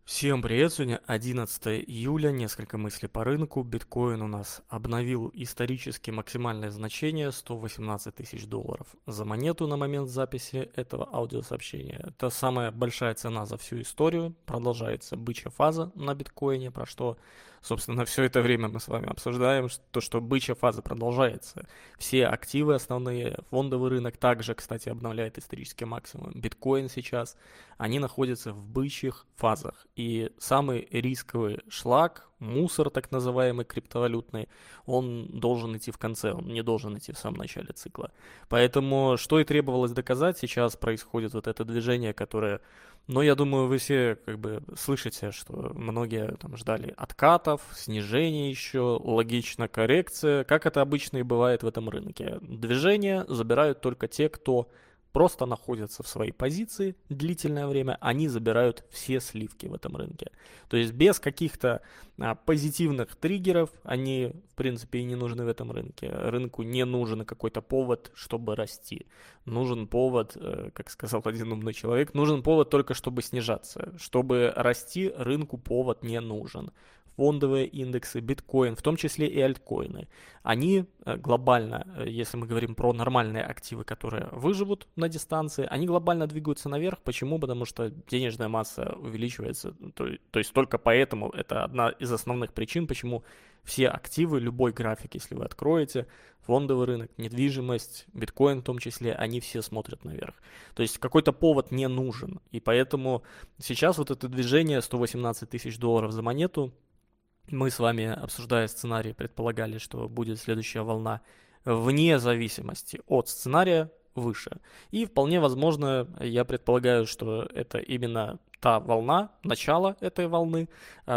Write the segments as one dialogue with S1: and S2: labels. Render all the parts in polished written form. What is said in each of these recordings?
S1: Всем привет! Сегодня 11 июля, несколько мыслей по рынку. Биткоин у нас обновил исторически максимальное значение $118 тысяч за монету на момент записи этого аудиосообщения. Это самая большая цена за всю историю. Продолжается бычья фаза на биткоине, про что, собственно, все это время мы с вами обсуждаем, то, что бычья фаза продолжается. Все активы основные, фондовый рынок также, кстати, обновляет исторический максимум. Биткоин сейчас они находятся в бычьих фазах. И самый рисковый шлак, мусор так называемый криптовалютный, он должен идти в конце, он не должен идти в самом начале цикла. Поэтому, что и требовалось доказать, сейчас происходит вот это движение, которое, ну, я думаю, вы все как бы слышите, что многие там ждали откатов, снижения еще, логично коррекция, как это обычно и бывает в этом рынке. Движение забирают только те, кто просто находятся в своей позиции длительное время, они забирают все сливки в этом рынке. То есть без каких-то позитивных триггеров они, в принципе, и не нужны в этом рынке. Рынку не нужен какой-то повод, чтобы расти. Нужен повод, как сказал один умный человек, нужен повод только, чтобы снижаться. Чтобы расти, рынку повод не нужен. Фондовые индексы, биткоин, в том числе и альткоины, они глобально, если мы говорим про нормальные активы, которые выживут на дистанции, они глобально двигаются наверх. Почему? Потому что денежная масса увеличивается. То есть только поэтому это одна из основных причин, почему все активы, любой график, если вы откроете, фондовый рынок, недвижимость, биткоин в том числе, они все смотрят наверх. То есть какой-то повод не нужен. И поэтому сейчас вот это движение $118 тысяч за монету, мы с вами, обсуждая сценарий, предполагали, что будет следующая волна вне зависимости от сценария выше. И вполне возможно, я предполагаю, что это именно та волна, начало этой волны.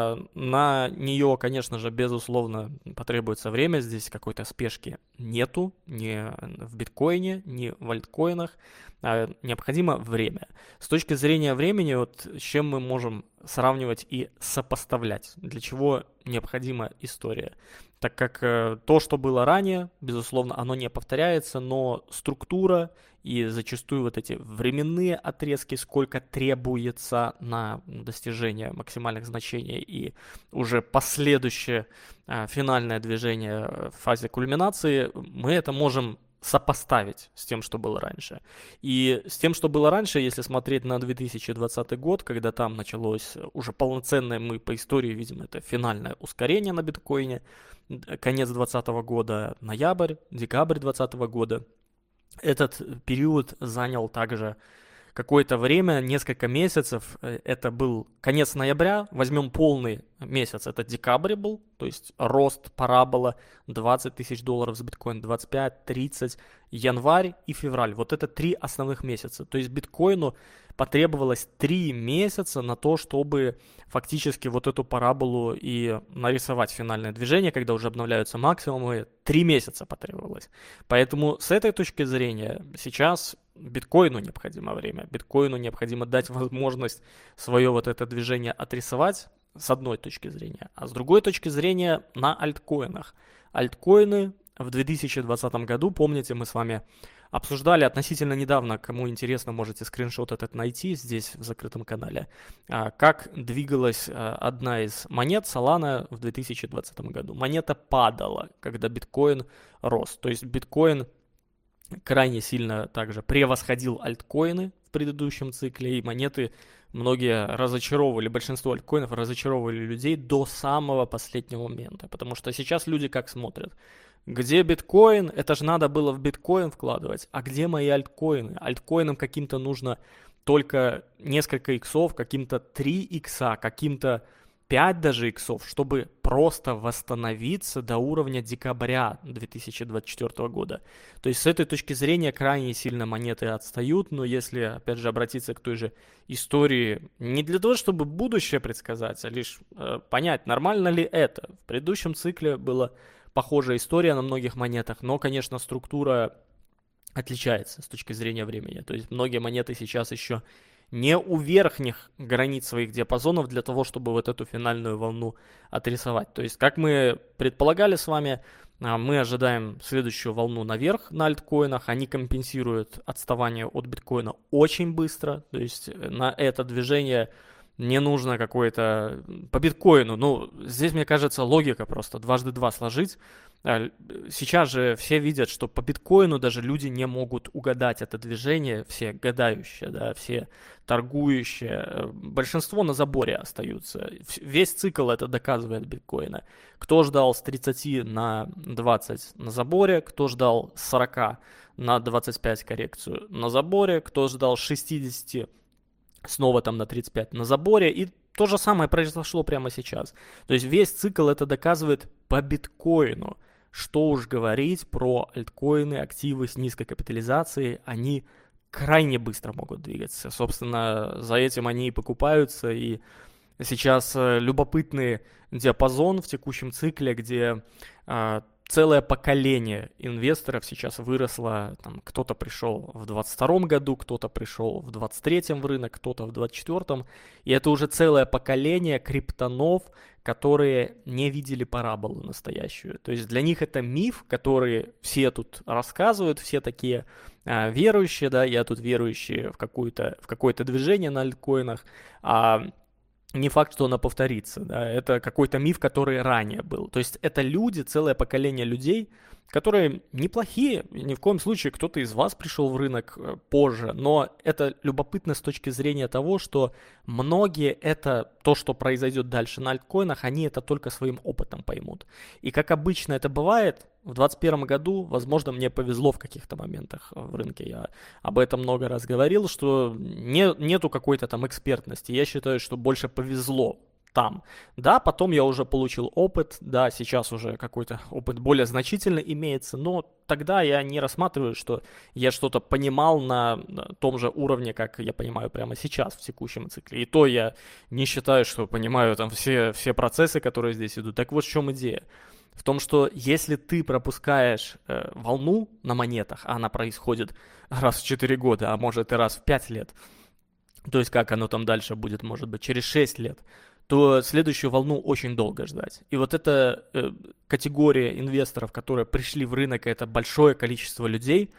S1: На нее, конечно же, безусловно, потребуется время. Здесь какой-то спешки нету ни в биткоине, ни в альткоинах. Необходимо время. С точки зрения времени, вот с чем мы можем сравнивать и сопоставлять, для чего необходима история. Так как то, что было ранее, безусловно, оно не повторяется, но структура и зачастую вот эти временные отрезки, сколько требуется на достижение максимальных значений и уже последующее финальное движение в фазе кульминации, мы это можем сопоставить с тем, что было раньше. И с тем, что было раньше, если смотреть на 2020 год, когда там началось уже полноценное, мы по истории видим, это финальное ускорение на биткоине, конец 2020 года, ноябрь, декабрь 2020 года, этот период занял также какое-то время, несколько месяцев. Это был конец ноября, возьмем полный месяц, это декабрь был, то есть рост парабола $20 тысяч за биткоин, 25, 30, январь и февраль. Вот это 3 основных месяца. То есть биткоину потребовалось 3 месяца на то, чтобы фактически вот эту параболу и нарисовать финальное движение, когда уже обновляются максимумы. 3 месяца потребовалось. Поэтому с этой точки зрения сейчас биткоину необходимо время. Биткоину необходимо дать возможность свое вот это движение отрисовать с одной точки зрения. А с другой точки зрения на альткоинах. Альткоины в 2020 году, помните, мы с вами обсуждали относительно недавно, кому интересно, можете скриншот этот найти здесь в закрытом канале, как двигалась одна из монет Solana в 2020 году. Монета падала, когда биткоин рос. То есть биткоин крайне сильно также превосходил альткоины в предыдущем цикле, и монеты многие разочаровывали, большинство альткоинов разочаровывали людей до самого последнего момента, потому что сейчас люди как смотрят, где биткоин, это же надо было в биткоин вкладывать, а где мои альткоины? Альткоинам каким-то нужно только несколько иксов, каким-то 3 икса, каким-то 5 даже иксов, чтобы просто восстановиться до уровня декабря 2024 года. То есть с этой точки зрения крайне сильно монеты отстают, но если, опять же, обратиться к той же истории, не для того, чтобы будущее предсказать, а лишь понять, нормально ли это. В предыдущем цикле была похожая история на многих монетах, но, конечно, структура отличается с точки зрения времени. То есть многие монеты сейчас еще не у верхних границ своих диапазонов для того, чтобы вот эту финальную волну отрисовать. То есть, как мы предполагали с вами, мы ожидаем следующую волну наверх на альткоинах. Они компенсируют отставание от биткоина очень быстро. То есть на это движение не нужно какое-то... По биткоину, ну, здесь, мне кажется, логика просто дважды два сложить. Сейчас же все видят, что по биткоину даже люди не могут угадать это движение, все гадающие, да, все торгующие. Большинство на заборе остаются. Весь цикл это доказывает биткоина. Кто ждал с 30 на 20 на заборе, кто ждал с 40 на 25 коррекцию на заборе, кто ждал с 60 снова там на 35 на заборе, и то же самое произошло прямо сейчас. То есть весь цикл это доказывает по биткоину. Что уж говорить про альткоины, активы с низкой капитализацией, они крайне быстро могут двигаться. Собственно, за этим они и покупаются, и сейчас любопытный диапазон в текущем цикле, где целое поколение инвесторов сейчас выросло, там, кто-то пришел в 22 году, кто-то пришел в 23-м в рынок, кто-то в 24-м, и это уже целое поколение криптонов, которые не видели параболу настоящую. То есть для них это миф, который все тут рассказывают, все такие верующие, да, я тут верующий в какое-то движение на альткоинах, а не факт, что она повторится, да, это какой-то миф, который ранее был. То есть это люди, целое поколение людей, которые неплохие, ни в коем случае кто-то из вас пришел в рынок позже, но это любопытно с точки зрения того, что многие это, то, что произойдет дальше на альткоинах, они это только своим опытом поймут. И как обычно это бывает, в 2021 году, возможно, мне повезло в каких-то моментах в рынке. Я об этом много раз говорил, что нету какой-то там экспертности. Я считаю, что больше повезло там. Да, потом я уже получил опыт, да, сейчас уже какой-то опыт более значительный имеется, но тогда я не рассматриваю, что я что-то понимал на том же уровне, как я понимаю прямо сейчас в текущем цикле. И то я не считаю, что понимаю там все процессы, которые здесь идут. Так вот в чем идея. В том, что если ты пропускаешь волну на монетах, а она происходит раз в 4 года, а может и раз в 5 лет, то есть как оно там дальше будет, может быть, через 6 лет, то следующую волну очень долго ждать. И вот эта категория инвесторов, которые пришли в рынок, это большое количество людей,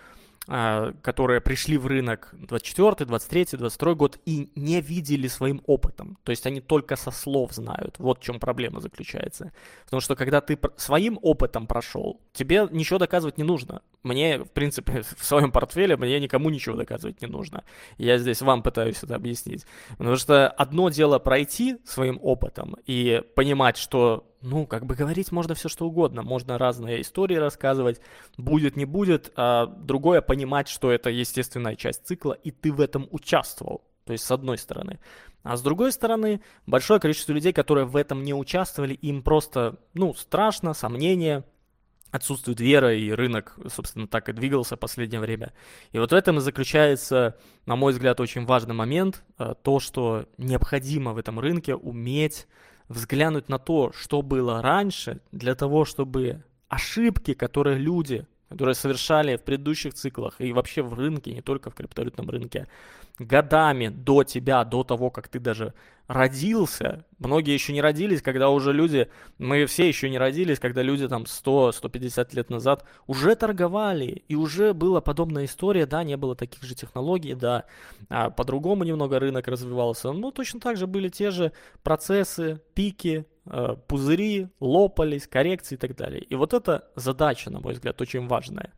S1: которые пришли в рынок 24, 23, 22 год и не видели своим опытом. То есть они только со слов знают. Вот в чем проблема заключается. Потому что когда ты своим опытом прошел, тебе ничего доказывать не нужно. Мне, в принципе, в своем портфеле мне никому ничего доказывать не нужно. Я здесь вам пытаюсь это объяснить. Потому что одно дело пройти своим опытом и понимать, что как бы говорить можно все что угодно, можно разные истории рассказывать, будет, не будет, а другое понимать, что это естественная часть цикла, и ты в этом участвовал, то есть с одной стороны. А с другой стороны, большое количество людей, которые в этом не участвовали, им просто, страшно, сомнения, отсутствует вера, и рынок, собственно, так и двигался в последнее время. И вот в этом и заключается, на мой взгляд, очень важный момент, то, что необходимо в этом рынке уметь взглянуть на то, что было раньше, для того, чтобы ошибки, которые люди, которые совершали в предыдущих циклах и вообще в рынке, не только в криптовалютном рынке, годами до тебя, до того, как ты даже родился, многие еще не родились, когда уже люди, мы все еще не родились, когда люди там 100-150 лет назад уже торговали, и уже была подобная история, да, не было таких же технологий, да, по-другому немного рынок развивался, но точно так же были те же процессы, пики, пузыри, лопались, коррекции и так далее. И вот эта задача, на мой взгляд, очень важная.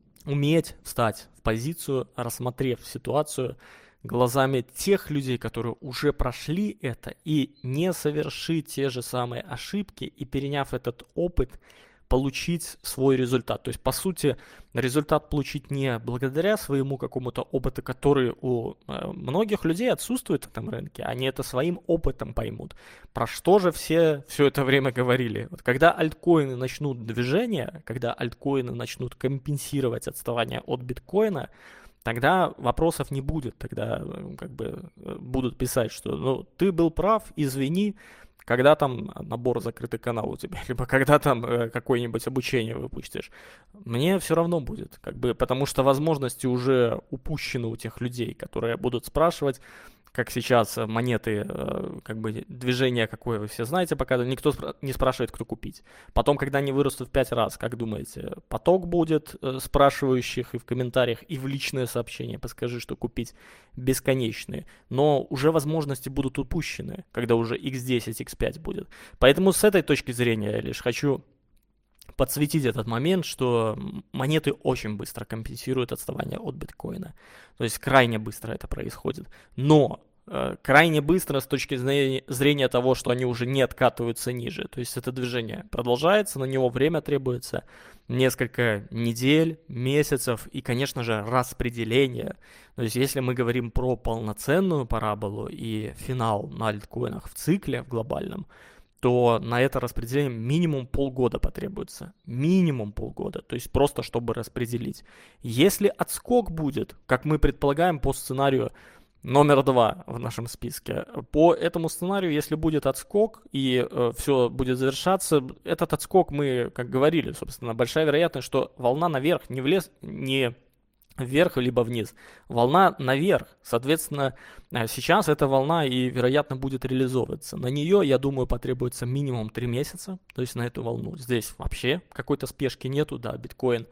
S1: Уметь встать в позицию, рассмотрев ситуацию глазами тех людей, которые уже прошли это, и не совершить те же самые ошибки, и переняв этот опыт, получить свой результат. То есть, по сути, результат получить не благодаря своему какому-то опыту, который у многих людей отсутствует в этом рынке, они это своим опытом поймут. Про что же все это время говорили? Вот когда альткоины начнут движение, когда альткоины начнут компенсировать отставание от биткоина, тогда вопросов не будет, тогда будут писать, что ты был прав, извини, когда там набор закрытый канал у тебя, либо когда там какое-нибудь обучение выпустишь. Мне все равно будет, потому что возможности уже упущены у тех людей, которые будут спрашивать, как сейчас монеты, как бы движение какое вы все знаете, пока никто не спрашивает, кто купить. Потом, когда они вырастут в 5 раз, как думаете, поток будет спрашивающих и в комментариях, и в личные сообщения, подскажи, что купить, бесконечные. Но уже возможности будут упущены, когда уже x10, x5 будет. Поэтому с этой точки зрения я лишь хочу подсветить этот момент, что монеты очень быстро компенсируют отставание от биткоина. То есть крайне быстро это происходит. Но крайне быстро с точки зрения того, что они уже не откатываются ниже. То есть это движение продолжается, на него время требуется несколько недель, месяцев и, конечно же, распределение. То есть если мы говорим про полноценную параболу и финал на альткоинах в цикле, в глобальном, то на это распределение минимум полгода потребуется. Минимум полгода. То есть просто чтобы распределить. Если отскок будет, как мы предполагаем по сценарию номер 2 в нашем списке, по этому сценарию, если будет отскок и все будет завершаться, этот отскок мы, как говорили, собственно, большая вероятность, что волна наверх не вверх либо вниз. Волна наверх. Соответственно, сейчас эта волна и, вероятно, будет реализовываться. На нее, я думаю, потребуется минимум 3 месяца. То есть на эту волну. Здесь вообще какой-то спешки нету. Да, биткоин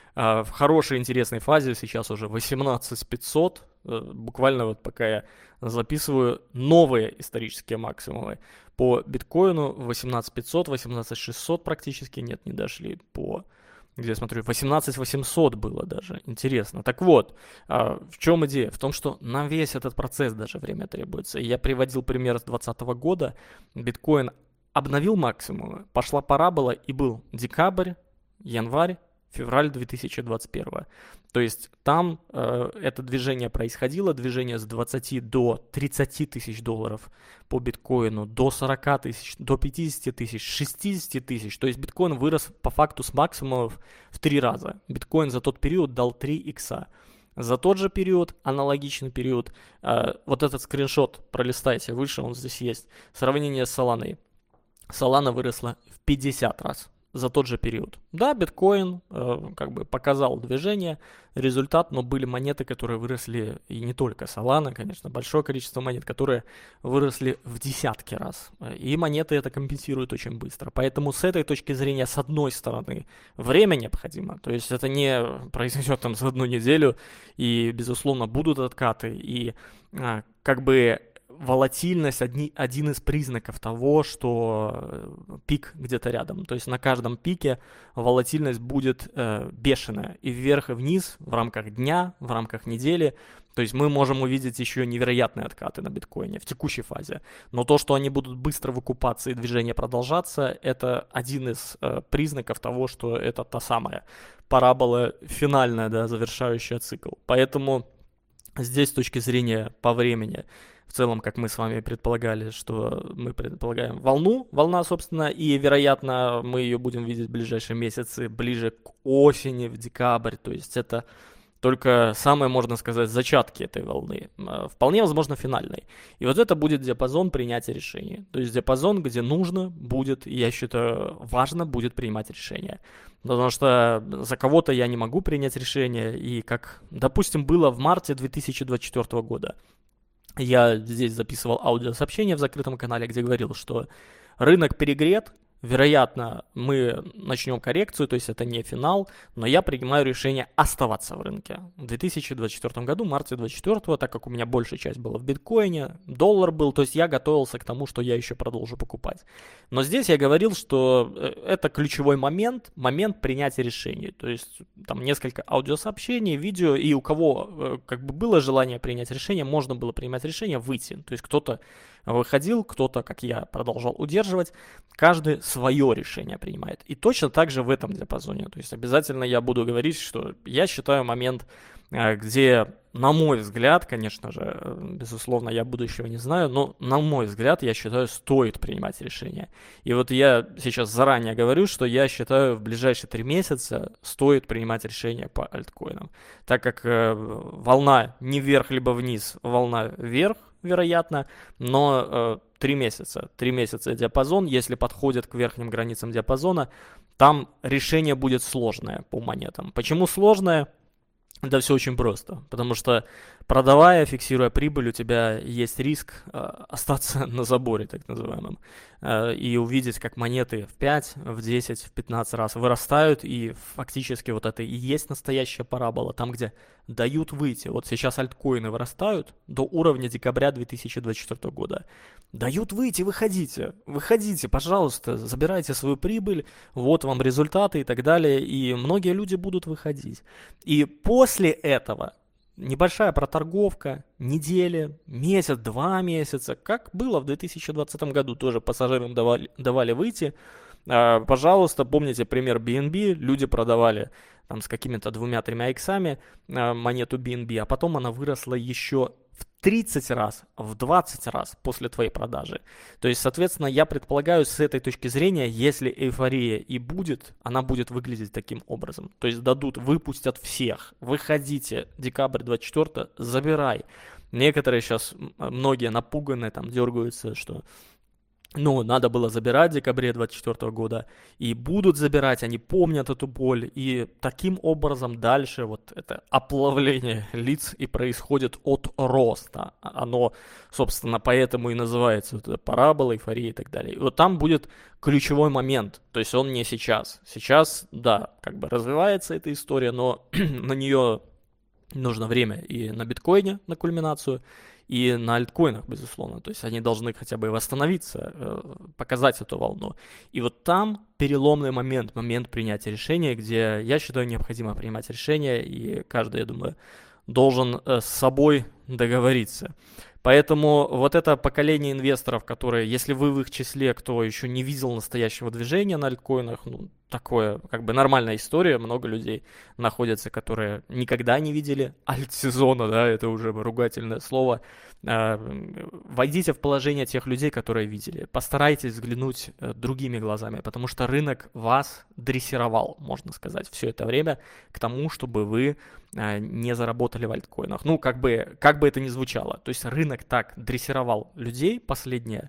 S1: в хорошей, интересной фазе. Сейчас уже 18500. Буквально вот пока я записываю новые исторические максимумы. По биткоину 18500, 18600 практически нет, не дошли. Где я смотрю, 18800 было даже. Интересно. Так вот, в чем идея? В том, что на весь этот процесс даже время требуется. Я приводил пример с 2020 года. Биткоин обновил максимумы, пошла парабола и был декабрь, январь, февраль 2021. То есть там это движение происходило, движение с 20 до 30 тысяч долларов по биткоину, до 40 тысяч, до 50 тысяч, 60 тысяч. То есть биткоин вырос по факту с максимумов в 3 раза. Биткоин за тот период дал 3 икса. За тот же период, аналогичный период, вот этот скриншот пролистайте выше, он здесь есть, сравнение с Solana. Solana выросла в 50 раз за тот же период. Да, биткоин как бы показал движение, результат, но были монеты, которые выросли, и не только Solana, конечно, большое количество монет, которые выросли в десятки раз. И монеты это компенсируют очень быстро. Поэтому с этой точки зрения, с одной стороны, время необходимо. То есть это не произойдет там за 1 неделю, и, безусловно, будут откаты, и как бы волатильность один из признаков того, что пик где-то рядом. То есть на каждом пике волатильность будет бешеная и вверх, и вниз в рамках дня, в рамках недели. То есть мы можем увидеть еще невероятные откаты на биткоине в текущей фазе. Но то, что они будут быстро выкупаться и движение продолжаться, это один из признаков того, что это та самая парабола финальная, да, завершающая цикл. Поэтому здесь с точки зрения по времени, в целом, как мы с вами предполагали, что мы предполагаем волна, собственно, и, вероятно, мы ее будем видеть в ближайшие месяцы, ближе к осени, в декабрь, то есть это только самые, можно сказать, зачатки этой волны, вполне возможно финальной. И вот это будет диапазон принятия решений, то есть диапазон, где нужно будет, я считаю, важно будет принимать решения. Потому что за кого-то я не могу принять решение, и как, допустим, было в марте 2024 года. Я здесь записывал аудиосообщение в закрытом канале, где говорил, что рынок перегрет, вероятно, мы начнем коррекцию, то есть это не финал, но я принимаю решение оставаться в рынке. В 2024 году, марте 2024, так как у меня большая часть была в биткоине, доллар был, то есть я готовился к тому, что я еще продолжу покупать. Но здесь я говорил, что это ключевой момент принятия решений. То есть там несколько аудиосообщений, видео, и у кого как бы было желание принять решение, можно было принимать решение выйти. То есть кто-то выходил, кто-то, как я, продолжал удерживать. Каждый свое решение принимает. И точно так же в этом диапазоне. То есть обязательно я буду говорить, что я считаю момент, где, на мой взгляд, конечно же, безусловно, я будущего не знаю, но, на мой взгляд, я считаю, стоит принимать решение. И вот я сейчас заранее говорю, что я считаю, в ближайшие 3 месяца стоит принимать решение по альткоинам. Так как волна не вверх либо вниз, волна вверх, вероятно, но 3 месяца диапазон, если подходит к верхним границам диапазона, там решение будет сложное по монетам. Почему сложное? Да все очень просто, потому что продавая, фиксируя прибыль, у тебя есть риск остаться на заборе, так называемом, и увидеть, как монеты в 5, в 10, в 15 раз вырастают, и фактически вот это и есть настоящая парабола, там, где дают выйти. Вот сейчас альткоины вырастают до уровня декабря 2024 года. Дают выйти, выходите, пожалуйста, забирайте свою прибыль, вот вам результаты и так далее, и многие люди будут выходить. И после этого небольшая проторговка, недели, месяц, 2 месяца, как было в 2020 году, тоже пассажирам давали выйти. Пожалуйста, помните пример BNB, люди продавали там с какими-то 2-3 иксами монету BNB, а потом она выросла еще в 30 раз, в 20 раз после твоей продажи. То есть, соответственно, я предполагаю, с этой точки зрения, если эйфория и будет, она будет выглядеть таким образом. То есть выпустят всех, выходите, декабрь 24, забирай. Некоторые сейчас, многие напуганы, там дергаются, что надо было забирать в декабре 2024 года, и будут забирать, они помнят эту боль, и таким образом дальше вот это оплавление лиц и происходит от роста. Оно, собственно, поэтому и называется парабола, эйфория и так далее. И вот там будет ключевой момент, то есть он не сейчас. Сейчас, да, как бы развивается эта история, но на нее нужно время и на биткоине, на кульминацию, и на альткоинах, безусловно. То есть они должны хотя бы восстановиться, показать эту волну. И вот там переломный момент принятия решения, где, я считаю, необходимо принимать решение, и каждый, я думаю, должен с собой договориться. Поэтому вот это поколение инвесторов, которые, если вы в их числе, кто еще не видел настоящего движения на альткоинах, такое как бы нормальная история, много людей находятся, которые никогда не видели альт-сезона, да, это уже ругательное слово. Войдите в положение тех людей, которые видели. Постарайтесь взглянуть другими глазами, потому что рынок вас дрессировал, можно сказать, все это время к тому, чтобы вы не заработали в альткоинах. Как бы это ни звучало. То есть рынок так дрессировал людей последние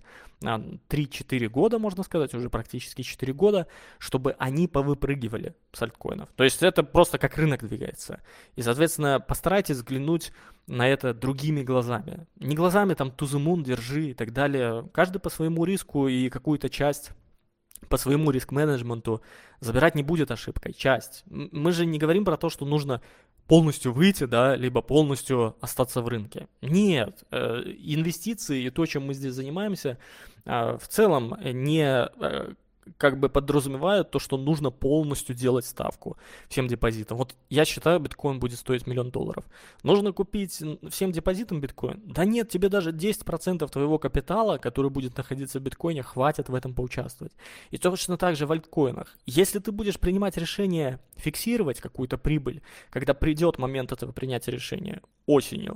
S1: 3-4 года, можно сказать, уже практически 4 года, чтобы они повыпрыгивали с альткоинов. То есть это просто как рынок двигается. И, соответственно, постарайтесь взглянуть на это другими глазами. Не глазами там to the moon, держи и так далее. Каждый по своему риску и какую-то часть по своему риск-менеджменту забирать не будет ошибкой. Часть. Мы же не говорим про то, что нужно полностью выйти, да, либо полностью остаться в рынке. Нет, инвестиции и то, чем мы здесь занимаемся, в целом не как бы подразумевают то, что нужно полностью делать ставку всем депозитам. Вот я считаю, биткоин будет стоить $1 миллион. Нужно купить всем депозитам биткоин? Да нет, тебе даже 10% твоего капитала, который будет находиться в биткоине, хватит в этом поучаствовать. И точно так же в альткоинах. Если ты будешь принимать решение фиксировать какую-то прибыль, когда придет момент этого принятия решения осенью,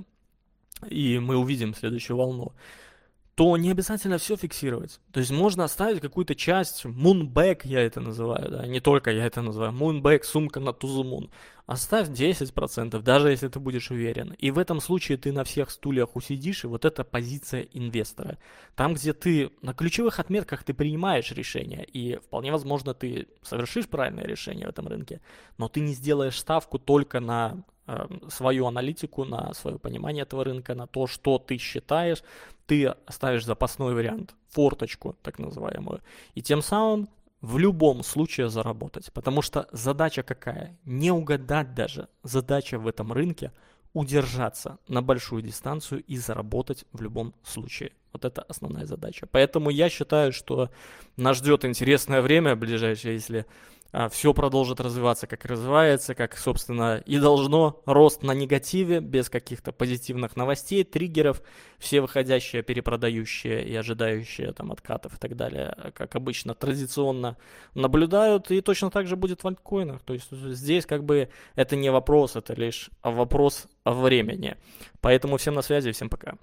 S1: и мы увидим следующую волну, то не обязательно все фиксировать. То есть можно оставить какую-то часть, moonback я это называю, да, не только я это называю, moonback, сумка на to the moon. Оставь 10%, даже если ты будешь уверен. И в этом случае ты на всех стульях усидишь, и вот это позиция инвестора. Там, где ты на ключевых отметках ты принимаешь решение, и вполне возможно ты совершишь правильное решение в этом рынке, но ты не сделаешь ставку только на свою аналитику, на свое понимание этого рынка, на то, что ты считаешь, ты оставишь запасной вариант, форточку так называемую, и тем самым в любом случае заработать. Потому что задача какая? Не угадать даже. Задача в этом рынке удержаться на большую дистанцию и заработать в любом случае. Вот это основная задача. Поэтому я считаю, что нас ждет интересное время ближайшее, если все продолжит развиваться, как развивается, как, собственно, и должно. Рост на негативе, без каких-то позитивных новостей, триггеров, все выходящие, перепродающие и ожидающие там откатов и так далее, как обычно, традиционно наблюдают, и точно так же будет в альткоинах. То есть здесь как бы это не вопрос, это лишь вопрос времени. Поэтому всем на связи, всем пока.